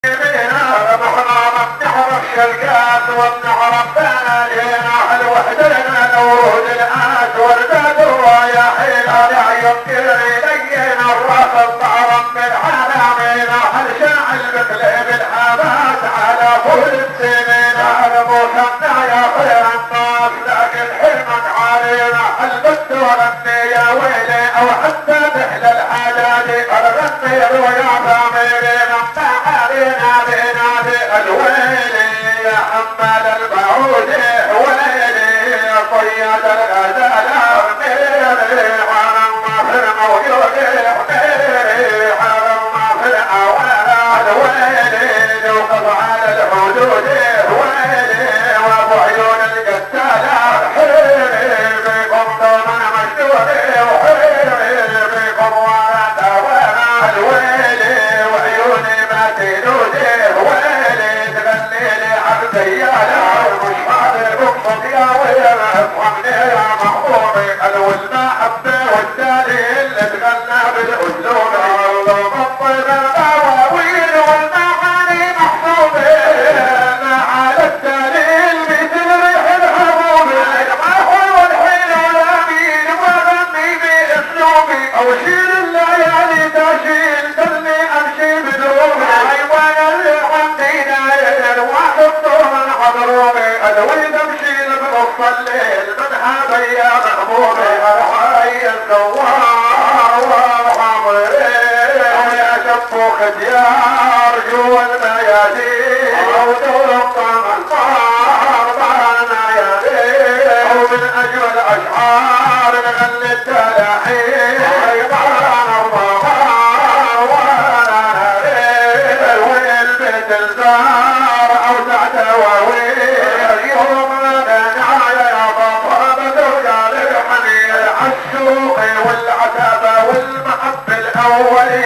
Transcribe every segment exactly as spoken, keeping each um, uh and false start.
الشلقات والنهر الثانينا الوحدنا الورود الآس والبدر يا حين لا يمكن إلينا الراس الطعرم من عالمنا هل شاعل مثل بالحبات على فول السنين على موسمنا يا خير الناس لكن حلمك علينا البت ورني يا ويلي او حتى بحل الحداد الغني ويا ضميرنا علينا بنادي الويلي يا حمال البعود ويلي يا صياد الغزال غيري على النصر موجودي غيري على النصر اولا ويلي يوقف على الحدود ويلي وابو عيون القتالة حيري بكم دون مشدوري وحيري بكم ولا دوانا الويلي وعيوني ما تنودي ويلي تغني لي عبديانا مش حاضر بقصد يا ويلي افهمني يا محبوبي الو المحبة والتالي اللي تغنى بالاسلوب الطيب الغواويل والمعاني محبوبي على التالي مثل ريح الحبوب المحو والحين والامين وغني باسلوبي او شيل الليالي تشيل دلني امشي بدروبي حيوان اللي عندي داير وحطهم الحضروبي ادوي تمشي بنص الليل من هذا يا محبوبي الحي الزوار والحمري يا شفوخ ديار جوا الميادين او دور الطعم الفار معنا يا ليل او من اجمل اشعار نغني التلاحين حيوان الظهار وانا ليل وين بيت الزار او تحت واويل يوم دنايا يا بابا بدوجا للحنين العشوقي والعتابة والمحب الاولي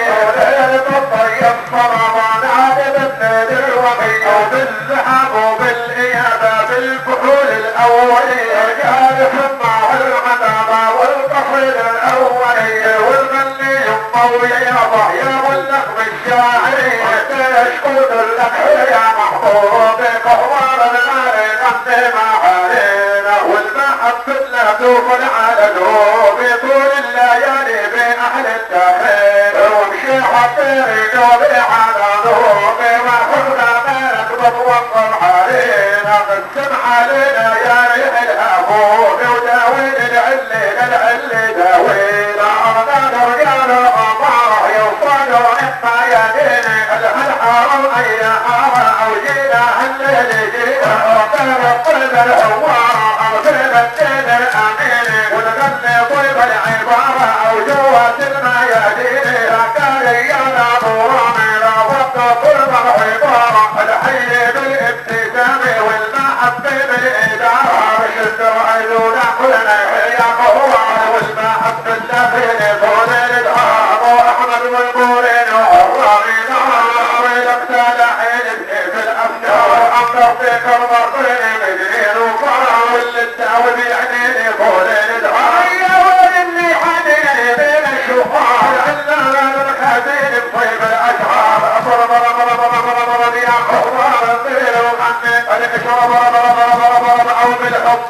الطيب فرمان عادل النادر وغي وبالذهب وبالايابة بالفحول الاولي رجال سماع العتابة والقصيد الاولي والغني يمضوي يا ضحية والنغم الشاعري تشكر لك يا محبوب قهوار المالي غني معالينا والمحب لا توفل على دوب طول الليالي باهل التحرير وامشي حطيري جوبي على ذوبي وحرنا مالك بتوصل علينا قسم علينا يا ريح الهبوب وداوين العلي للعلي داوينا انا رجال الغمار يوصلوا اما يديني الحرم اي حاره او جينا هالليل جينا وكان الطيب الهوار ارسل الدين الامين والغني طيب العباره او جوات الميادين كان يانا نوراني لا بد طيب العباره الحي بالابتسام والمحبه بالاداره شد وعيونا كلنا يا قهوان والمحبه الدفين طول الادهام واحمد والبورين والرامين ويلك تلاحين في الافكار امر فيك المرضين مجرين وفرع واللي الدعوه بيعنيني طول الادهام يا ويلي حنيني بين الشفار علنا الخزين بطيب الاشعار ضرب ضرب ضرب ضرب يا قهوان الطير وغني الاشرب ضرب ضرب ضرب او بالحب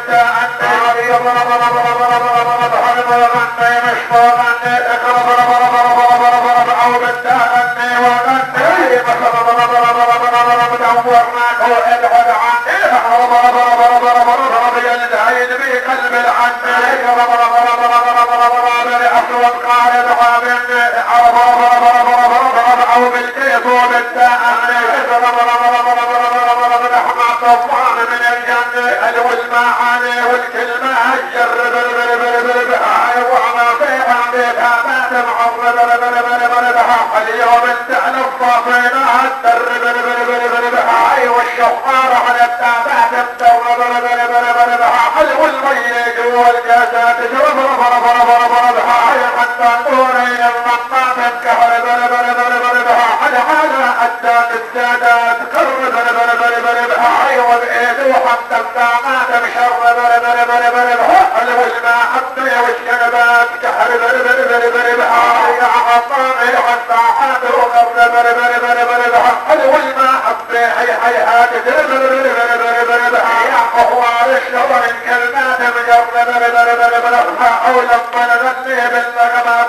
وبالتأني ضرب ضرب ضرب ضرب حلم وغني مشفى غني اقرب ضرب ضرب ضرب ضرب او بالتأني وغني بصر ضرب ضرب ضرب ضرب دورناك وابعد عني ضرب ضرب ضرب ضرب ضرب يلتعين بقلب العني ضرب ضرب ضرب ضرب ضرب ضرب لأسود قائد حابني ضرب ضرب ضرب ضرب ضرب او بالكيس وبالتأني ضرب ضرب ضرب ضرب ضرب لحمة طفان من الجنة الو المعاني والكلمة الجر بل بل بل بل بهاي وعنا فيها بيها ما تمعر بل بل بل بل بها اليوم انتعنا الصافينا الدر بل بل بل بل بهاي والشفار على التابات الدور بل بل بل بل بها الو المي جوا الكاسات شرب رفر رفر رفر بهاي حتى نورين المنطات الكهر بل بل بل بل بها الحالة الدات السادات كر بل بل بل بل بهاي والايد وحتى الدامات مشر بل بل بل بل بها الو المحبة والشنبات كهر بل بل بل بل بهاي يا عطاني والساحات وقر بل بل بل بل بها الحياة يا قهوار الشبر الكلمات مجرد حولا فنغني بالنغمات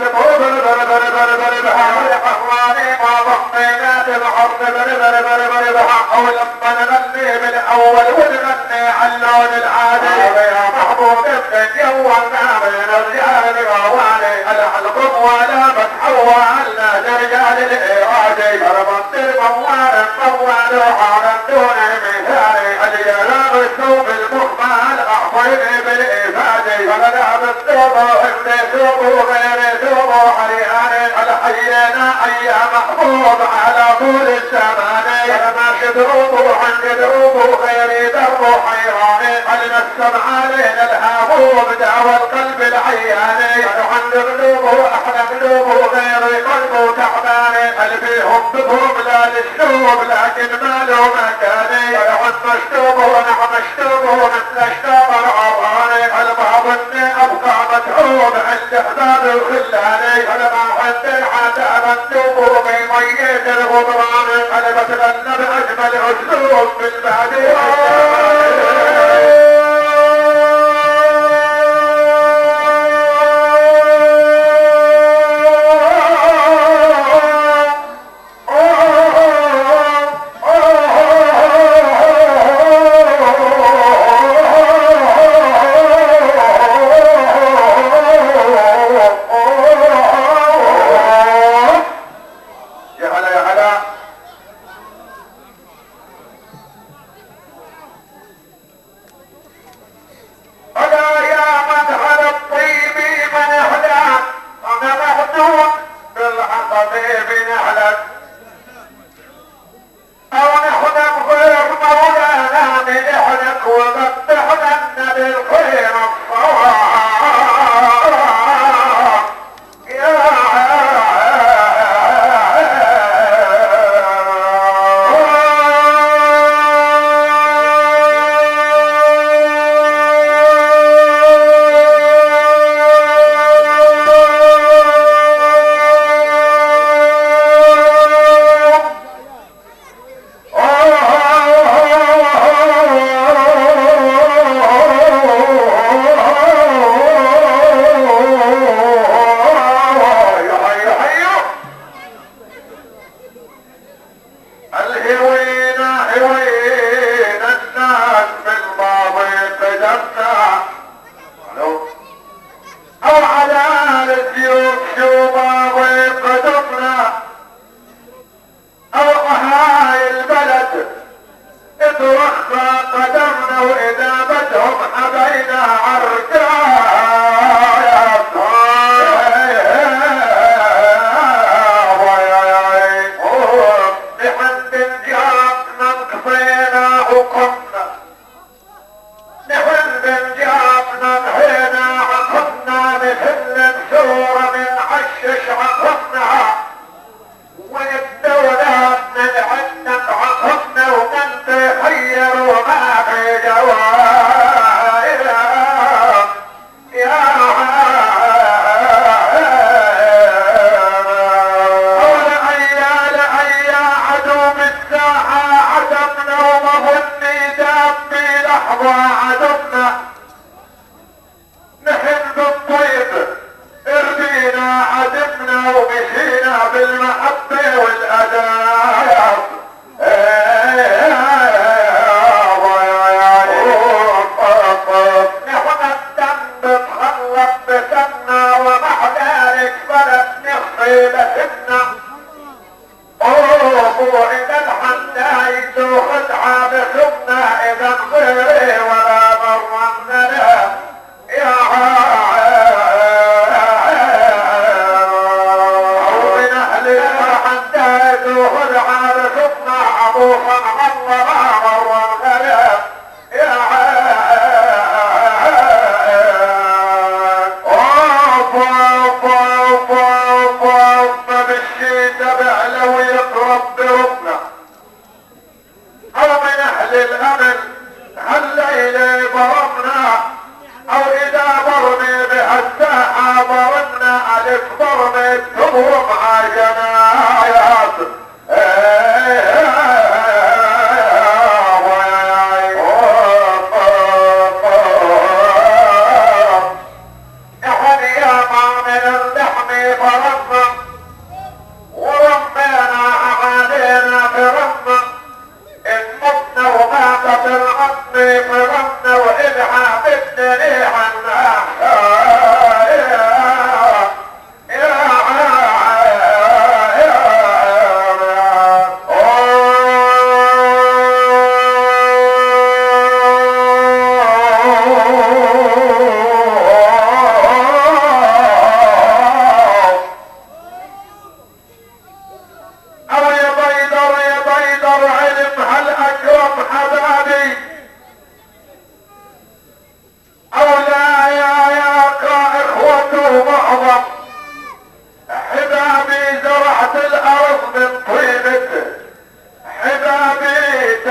يا قهواني ما ضمينات العرض حولا فنغني بالاول ونغني علون العادي يا محبوب جولنا بين الرجال الغوالي الحلقم ولا متحوى على رجال الإرادي ربط الموال الموال على دون المثال الجلال الثوب المخمال أعطيني بالإفادي فلدع بالثوب ابن ثوب غير ثوب حرياني الحينا أي محبوب على طول الزمان فلما شدروب عن جدروب غير درب حيراني علم السمع علينا الهابوب دعوى القلب العياني عن قلوبه احلى قلوبه غير قلبه تعباني قلبيهم بهم لا للشوب لكن ما له مكاني عن مشتوبه نعم مشتوبه مثل اشتاب العراني البعض اني ابقى متعوب عند احباب الخلاني فلما عند العادة مندوبه بميت الغضران قلب تغنى باجمل اسلوب بالبعدين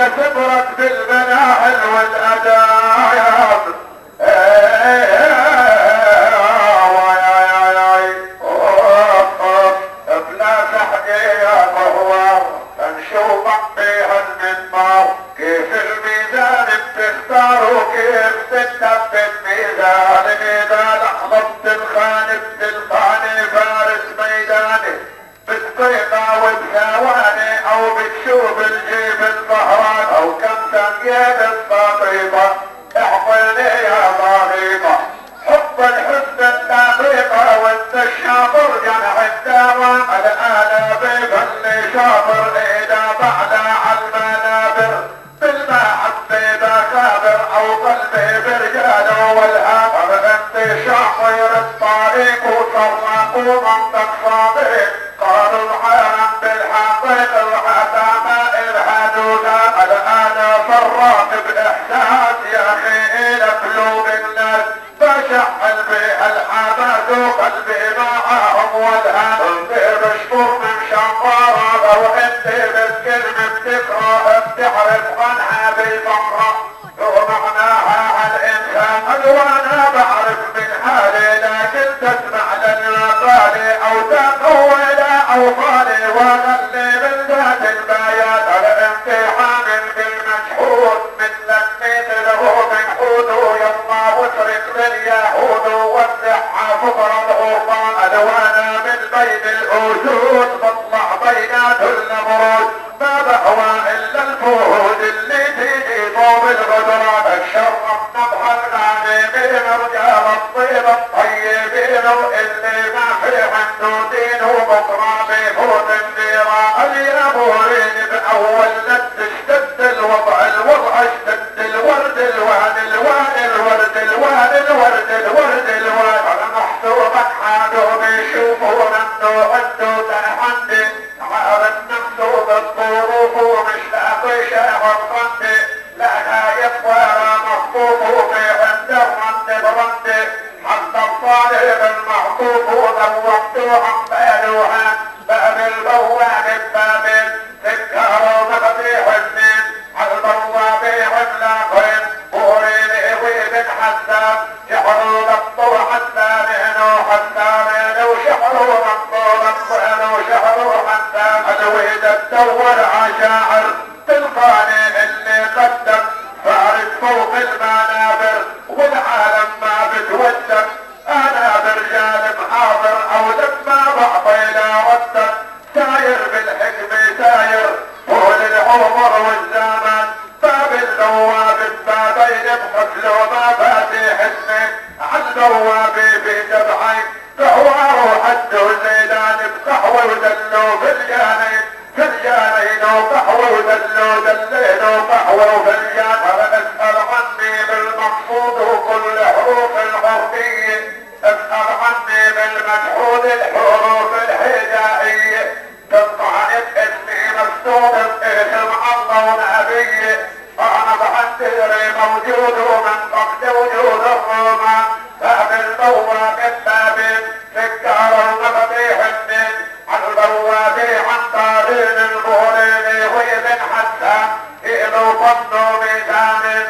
وهي سبرت بالمناحل والأدايب. بلا تحقيق هو نشوف بها المنبر كيف الميزان بتختار وكيف تثبت ميزان. إذا لحظة الخان بتلقاني فارس ميداني بدقيقة وبثواني او بتشوف الجيب الظهران او كم ثانية الصديقة. اعقلني يا ضريبة حب الحسن الدقيقة وانت الشاطر جمع الدوام. الآن بيبني شاطر اذا بعد عالمنابر بالمحبة بخابر او قلبي برجاله والهام. انت شاطر الطريق وصرق ومنطق صادق قالوا العالم بالحقيقة العتامة الهدودا. الآن فرات بإحساس يا أخي إلى قلوب الناس بشعل بها الحماس وقلبي معهم والهام. انت بشكر من شطارة لو انت بالكلمة بتقرأ بتعرف عنها بالفقرة ومعناها على الإنسان. وانا بعرف من حالي لكن تسمع للمقالي او تقول او طالي وغلي من ذات البيات. على امتحان بالمجحود مثلك مثله منحود يما واسرق لليهود وسعها فقر الغربان. وانا من بين الاسود بطلع بينات النمرود ما بهوى الا الفهود اللي تيجي طوب الغدران. الشرف نبح الغانمين رجال الطيب الطيبين واللي ما في عنده دين وبكره بيفوت النيران. اليابورين باول لا تشتد الوضع الوضع اشتد الورد الوان الوان الورد الوان الورد الورد الوان. انا محسوبك حاله بيشوفون انه عنده تنحندي عارف نفسه بالظروف ومش لاقي شاعر قندي لا خايف ولا مخطوط في عند الرد برد. حتى الطالب المحطوط ذوقته عن بالوها باب البواب البابل سكر ومفاتيح السن على البواب عملاقين بوريني وابن حسان شحروا للطوع حسان وحسان وشحروا للطوع حسان وشحروا حسان. الويد الدور عشاعر تلقاني اللي قدم فارس فوق المنابر والعالم ما بتودك. انا برجال محاضر او لما بعطي لا ردك ساير بالحكم ساير طول العمر والزمان. باب البواب البابين بحفل ومفاتيح السن عالبواب في جبعي قهوة وحد وزيدان بقهوة ودلو في الجانين في الجانين وقهوة ودلو دلين وقهوة وفلجان. اسأل عني بالمقصود وكل حروف العربية اسأل عني بالمجهود الحروف الهجائية تنطعني باسمي مكتوب باسم الله ونبي. انا بحذري موجود ومن قبل وجود الرومان. باب البواب البابين سكر ومفاتيح الدين على البواب عن طارين البورين وابن حسان كيلو طن وميزان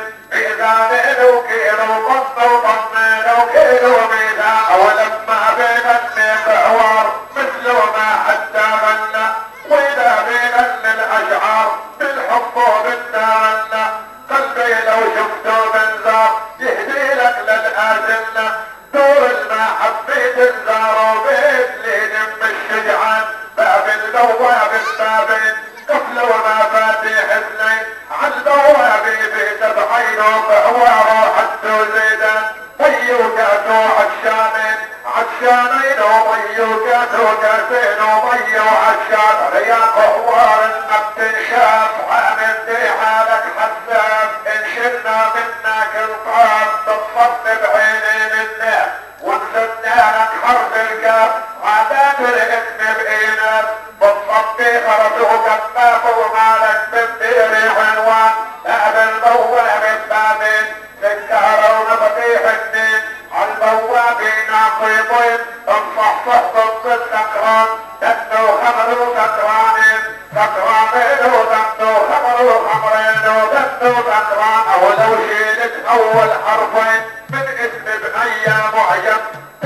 ميزان وكيلو طن وطن وكيلو ميزان. ولما بيغني بحوار مثل ما حتى غنى واذا بيغني الاشعار بالحب وبالتمنى. قلبي لو شفته منظر يهدي لك للآزلة دور المحبة تنزار وبيت لي دم الشجعان. باب البواب البابين قفل ومفاتيح اثنين عالبواب في سبعين وقهوة حد وزيدان. طيو كاسو عشانين عشانين وطيو كاسو كاسين وطيو عشان. يا قهوار انك تنشاف عامل دي حالك حساس ان شلنا منك القاف تتصد بعينين الناس ونسدنا لك حرف الكاف عادات الاسم بإيناس بالصبي خرجوك الباب ومالك بالدير عنوان. باب البواب البابين سكر ومفاتيح الدين عالبوابين ناقيضين انصحصح ضد السكران دنو خمر سكرانين سكرانين ودنو خمر خمرين اول حرفين من اسم بأي معجم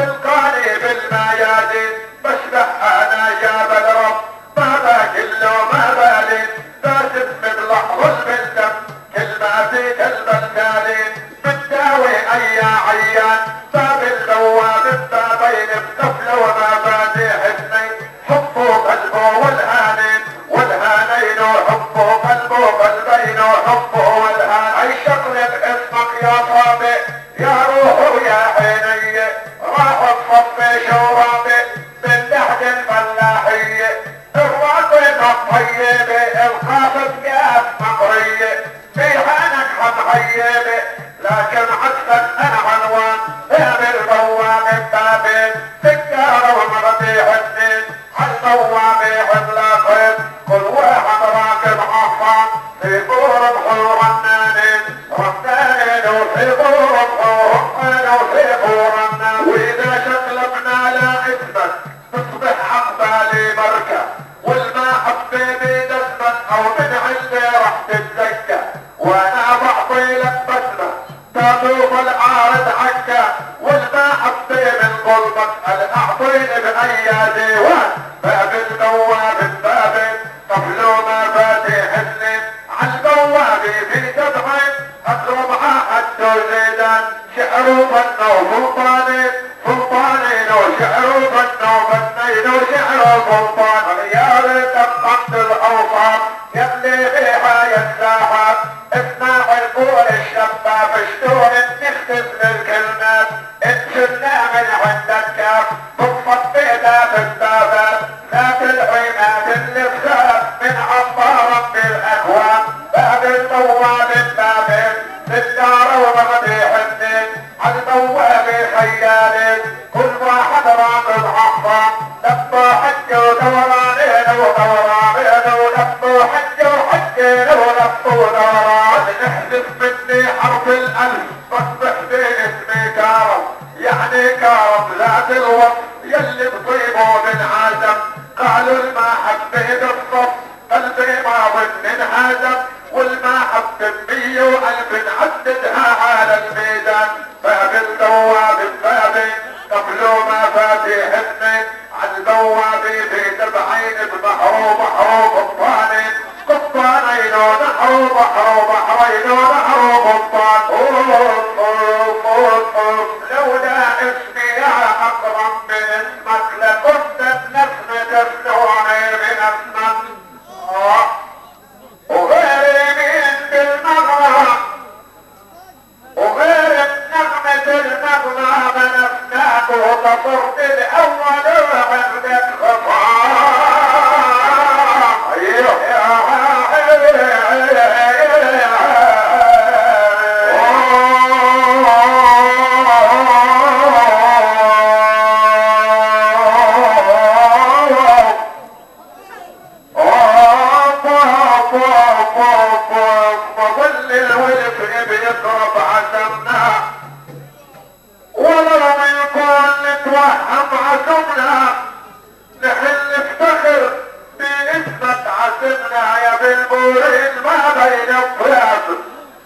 تلقاني بالميادين بشبه انا جاب الرب ما باكل ما بالي باسم بلحظ بالدم كلماتي كالبندالين بتداوي اي عيان باب البواب بابين بقفله ومبادئ حسني حبه قلبه والهانين والهانين وحبه قلبه قلبين وحبه والهان اي شغلك اسمك يا صابئ يا روح يا عيني راح تصفي شورابي باللحد الفلاحية الراقصة الطيبة القاصد قاس مقرية في عينك حمحيبة لكن عكسك انا عنوان باب البواب بابين سكارة ومغطي حسنين عالبواب حلاقين كل واحد راكب عفان في بور بحور النانين رمانين وفي بور بحور وفي بور النانين واذا شقلبنا لا اسمك تصبح عقبالي مركة والما حبيبي دسمك او من عندي رح تتزكى وانا بعطي لك بسمة تطوف العارض عكا والما حبي من قلبك الاعطيني باي ديوان باب البواب بابين طفلوا مفاتيح السنين عالبواب في سبعين اضرب حد زيدان شعروا فنوا سلطانين سلطانين وشعروا فنوا فنين وشعروا سلطان يا ريتك قد الاوصاف يلي بيها الساحات اسمع القول الشباب اشتون نختم للكلمات انشلنا من عند الكاف بالصفي ذات البابات ذات العماد اللي بخاف من عطارا بالاكوان باب البواب البابين للدار ومغدي حسين عالبواب خيالين كل واحد راقب عفان لبوا حج ودورانين ودورانين ولبوا حج وحجين ولبوا دوران نحذف مني حرف الالف بصبح باسمي كارم يعني كارم ذات الوصف يلي بطيبه بالعزم قالوا المحبة بالصف قلبي ما ظن انهزم والمحبة بمية والف نعددها على الميزان باب البواب بابين قبلوا مفاتيح اثنين عالبواب في سبعين ببحر وبحر قبطانين قبطانين ونحر وبحر وبحرين ونحر قبطان لولا اسمي يا اكرم من اسمك لكنت النسمة تسلوني من اسمك وغير مين بالنغمة وغير النغمة المغمى بنفناك وتصرت الاول وعندك خفاء بيضرب عزمنا ولو يكون نتوهم عزمنا نحل نفتخر باسمك عزمنا يا بالبورين ما بين الطياب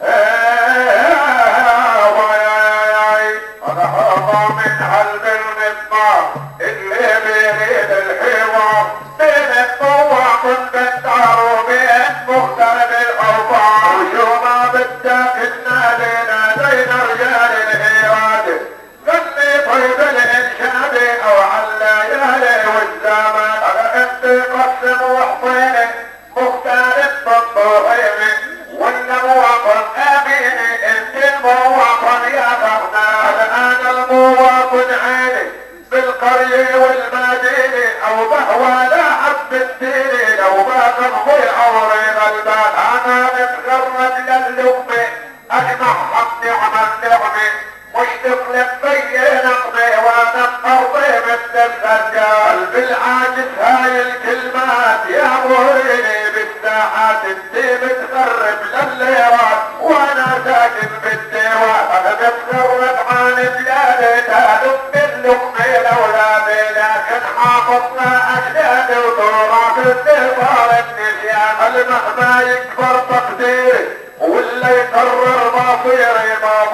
انا هرضى من هالمضمار اللي بيريد الحوار بين الطواق والبندار وبين مختلف الاوطان وشو ما بدك النادينا بين رجال الايراد قلبي طيب الانشاد او عالليالي والزمان انا انت قسم وحطيني مختلف بالطوحيني ولا مواطن اميني انت المواطن يا غرنال انا المواطن عيني بالقرية والمدينة او بهوى لا حب الديني لو باقي ضيع ورين البال انا متغرب للقمة اجمع حق نعم النعمة مشتق لبي نقضي وانا بارضي مثل الرجال بالعاجز هاي الكلمات يا موريني بالساحات انتي متغرب لليرات وانا ساكن بالديوان انا متغرب عن بلادي تهدف باللقمة لولادي لكن حافظنا اجدادي وتراث الدفار النسيان المهما يكبر تقديري واللي يقرر مصيري ما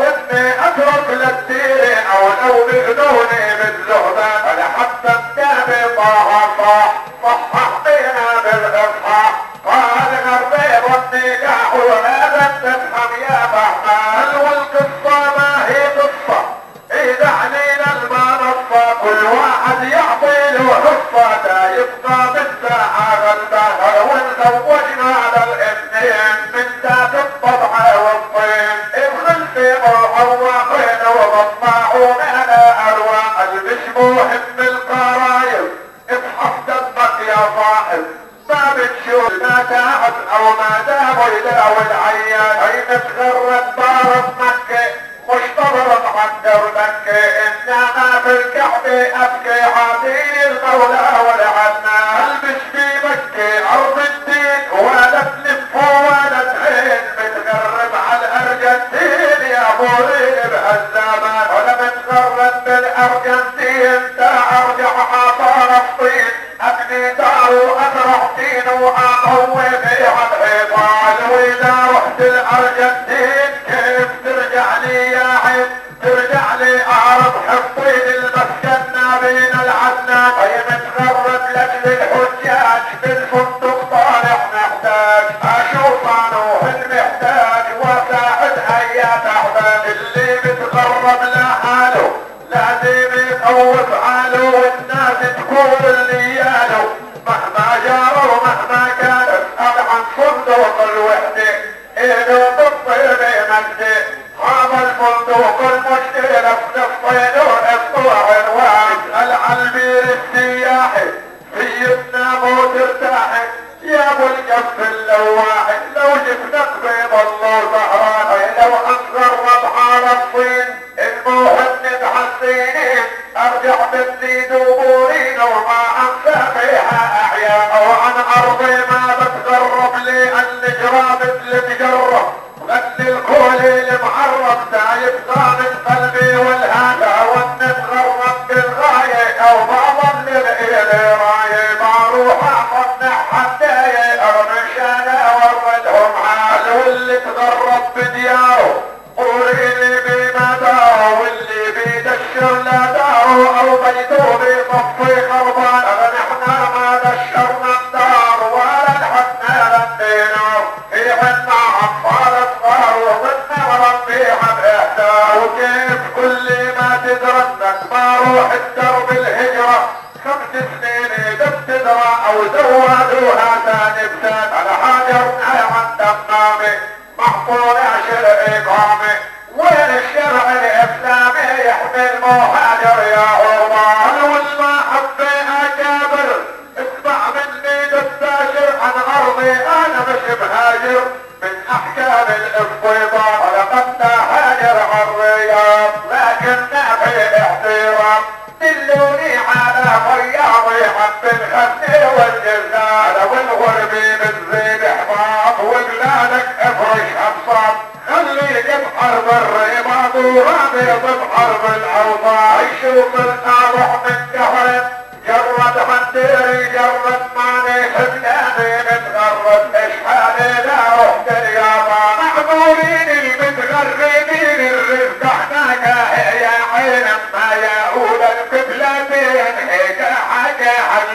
وكل الدين او لو بغدوني بالزهدان انا حتى الدابي طه صح صحح بينا بالاصحاح قال غربي والنكاح ولازم تفهم يا فهمان والقصة ما هي قصة اذا علينا المنصة كل واحد يعطي له حصة دا يبقى بالساعة غلبة ونزوجنا على الاثنين من ذات الطبع والطين ادخل في معوقين ومطمعون على ارواح المشبوه من القرايب ابحث دمك يا صاحب ما بتشوف ما تعب او ما دام يداوي العيان اي متغرب بارد مكة مش طبر محضر مكة انما في الكعبة ابكي عادي المولى والعنا البس في مكة ارض الدين ولا تلف ولا تعين متغرب على الارجنتين يا مريب هالزمان ولا متغرب بالارجنتين تا ارجع على فلسطين ابني دار وازرع دين واقوي بيها الحيطان واذا رحت الارجنتين كيف ترجع لي يا عين ترجع لي اعرض حطين المسكنة بين العدنان هي متغرب لاجل الحجاج بالفندق طالع محتاج اشوف عنه المحتاج واساعد اي تعبان اللي متغرب لحاله لازم يخوف حاله والناس تقول اللي ياله مهما جار ومهما كان اسأل عن صندوق الوحدة ايده بالطيب مجدي هذا الفندق المشكلة في الصين ونفسه عنوان اسأل عن البير السياحي سيدنا مو ترتاحي يا ابو الكف اللواحي لو جفنك بيض الله زهران لو انغرب على الصين المهند حسينين ارجع بدي دبورين وما انسى فيها احياء وعن ارضي ما بتغرب لي النجرة مثل مجرة مثل الكل المعرب دايب من قلبي والهدى ونتغرب بالغاية او بعض للإلي راية بروح اقنع حداية ارمش انا وردهم عال واللي تغرب بدياره قوليلي بما داره واللي بيدشر لا داره او بيته بيطفي خربان نحنا ما دشرنا الدار ولا لحقنا للدينار في عنا عطال صغار ومنا ربيها باهدار وكيف كل ما تدرنك ما روح الدرب الهجرة خمس سنين بتدرى او زودوها ثاني بسات على حاجرنا عند النامي محفوظ عشر اقامة وين الشرع الاسلامي يحمي المهاجر يا عمر والما حبي اكابر اسمع مني دستاشر عن ارضي انا مش مهاجر من احكام الاستيطان ولقد هاجر عن الرياض لكن ما في احترام دلوني على رياضي حب الخزن والجزال والغربي بالزيد احباط وبلادك افرش ابصار خليك بحرب الرباط ورابط بحرب الاوطان يشوف الاروح من دهر جرد حديري جرد ماني خدامي متغرب اشحالي لا رحت اليابان معذورين المتغربين الرزق هناك يا عين ما يقول القبلتين هيك حاجة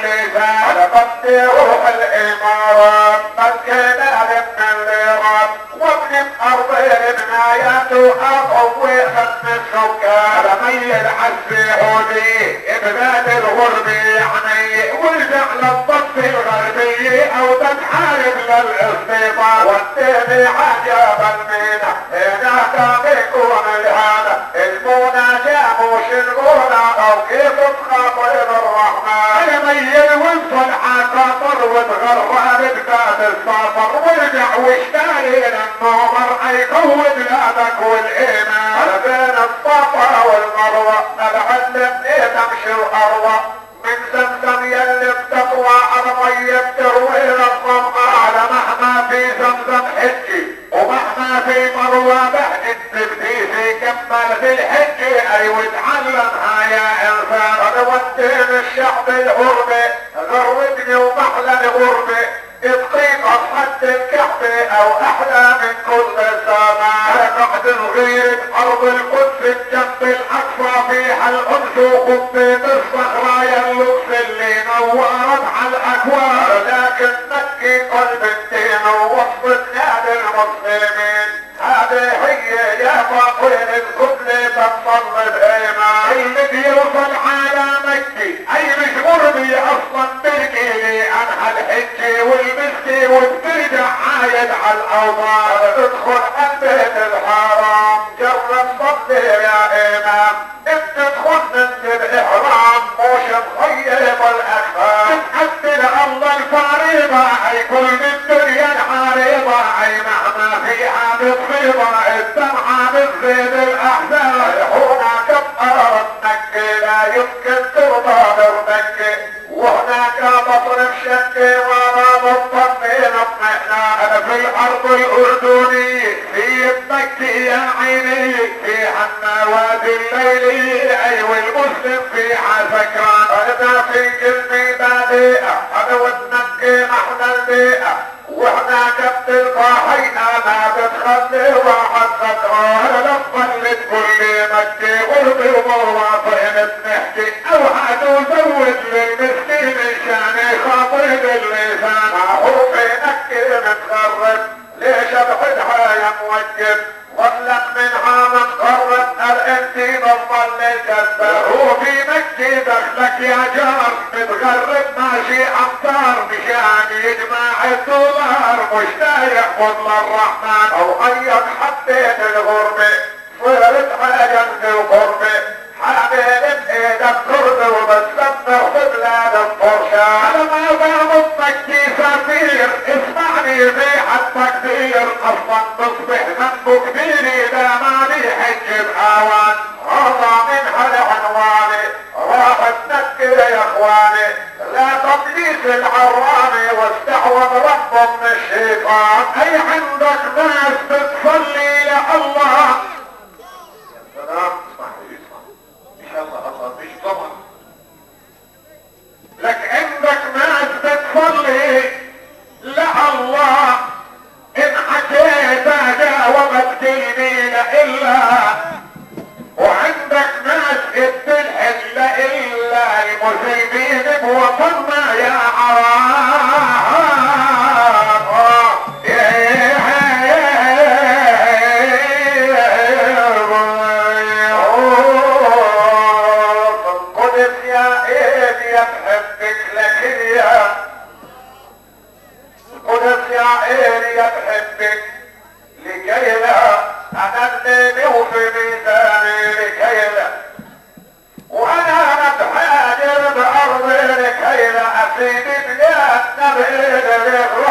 حليفة لقد روح الامارات مكينا من الإيران وابن ارضي بناياته اقوي ختم السكان رمي الحسي حودي ابناد الغربي يعني وارجع للضفة الغربية او تنحارب للاستيطان والتاني حاجة بالمينا هناك بيكون الهانا المناجاة مش الغنى او كيف تخاطب الرحمن الميل والصلحة خاطر وتغرب بكاد السفر وارجع واشتري للنمر هيقوي بلادك والايمان بين الصفا والمروة العلم ايه تمشي الارض من زمزم يلي بتقوى على مية تروي للظمأ على مهما في زمزم حجي ومهما في مروة بهجة تبديسي كمل في الحجي اي وتعلمها يا انسان انا ودين الشعب الغربي غربني ومحلى الغربة دقيقة حد الكعبة او احلى من كل زمان عهد غير ارض القدس الجنب الاقصى فيها الانس وخطيط الصخرة يا اللبس اللي نورت على الاكوان، لكن نكي قلب الدين ووسط نادي المسلمين. هذه هي يا باطل القبلة تتصرف ايمان اللي بيوصل على مكي اي مش غربي اصلا بركي عنها الحجي والمسكي وبترجع عايد على الاوطان. تدخل البيت الحرام جرب صدر يا امام، انت تدخل انت باحرام مش مخيب الاكفان. تتحدد الله الفريضة اي كل الدنيا العريضة اي مهما فيها مصيبة الدمعة بتزيد الاحزان. هناك بأرض مكة لا يمكن ترضى برمكة، وهناك مصرف شكة وما مطمئن اطمئنان. انا في الارض الاردنية في مكة يا عيني فيها النوادي الليلية ايوه المسلم فيها سكران. انا في كلمة بادئة انا والمكة نحن البيئة، وهناك بتلقى حينا بتخلي واحد سكران. لما اللي تقول مكة غربي ومواطن بنحكي اوعد وزود للمسكين شان خاطب اللسان. هو في مكة متغرب ليش ابعدها يا موجب، ظلك منها متقرب الانتي بظل الكذاب. هو في مكة دخلك يا جار متغرب ماشي امتار مشان يجمع الدولار مش دايق فضل الرحمن. او ايك حبيت الغربة صرت على جنب وقربة حامل بايدك كرد وبتسمر في بلاد الفرشان. على ما ضرب مكي سفير اسمعني في التقدير اصلا تصبح ذنبه كبير اذا ما بيحج باوان. هذا منها العنوان راحت نكر يا اخواني لا تبليس العراني واستحوذ ربه من الشيطان. اي عندك ناس بتصلي لله لك عندك ناس بتصلي لا الله ان حكيت جاوبت كلمين الا، وعندك ناس بتلحق لا الا المسلمين بوطننا يا عرام. قدس يا عيني بحبك لكي لا انمي وفي ميزاني لكي لا، وانا بحاجر بارضي لكي لا اسيب بلاد نبيل